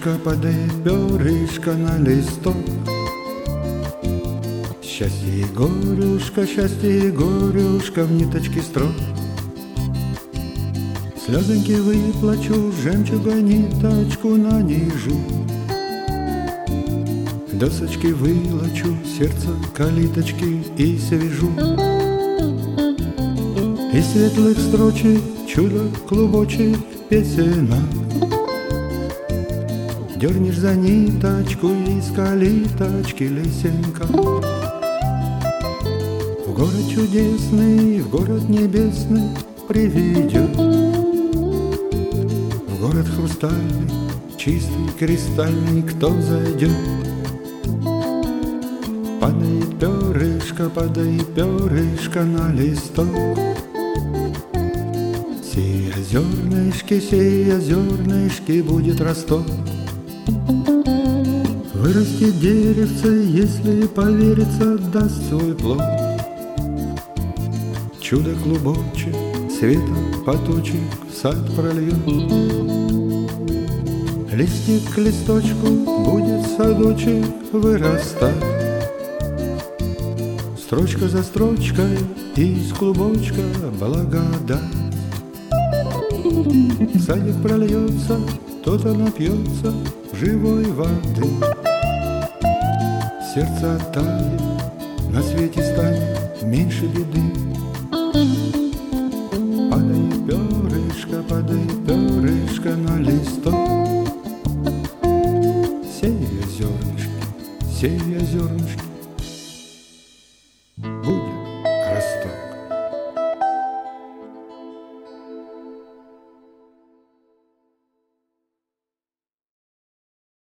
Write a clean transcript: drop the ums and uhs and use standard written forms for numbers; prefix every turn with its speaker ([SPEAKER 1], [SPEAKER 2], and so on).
[SPEAKER 1] падает перышко на листок. Счастье и горюшка в ниточке строк. Слезоньки выплачу, жемчуга ниточку нанижу. Досочки вылочу, сердце калиточки и свяжу. Из светлых строчек чудо клубочек песенок. Дернешь за ниточку, из калиточки лесенка. В город чудесный, в город небесный приведет. В город хрустальный, чистый, кристальный, кто зайдет. Падает перышко на листок. Сея зернышки, будет росток. Вырастет деревце, если поверится, даст свой плод. Чудо клубочек, света поточек в сад прольет. Листик к листочку будет садочек вырастать. Строчка за строчкой из клубочка благодать. В садик прольется, кто-то напьется живой воды. Сердце оттает, на свете станет меньше беды. Падает перышко на листок. Сея зернышки